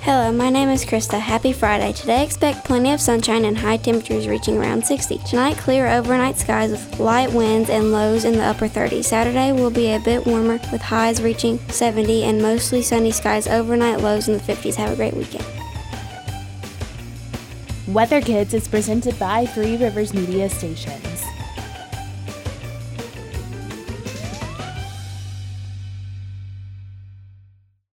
Hello, my name is Krista. Happy Friday. Today expect plenty of sunshine and high temperatures reaching around 60. Tonight, clear overnight skies with light winds and lows in the upper 30s. Saturday will be a bit warmer with highs reaching 70 and mostly sunny skies, overnight lows in the 50s. Have a great weekend. Weather Kids is presented by Three Rivers Media Station.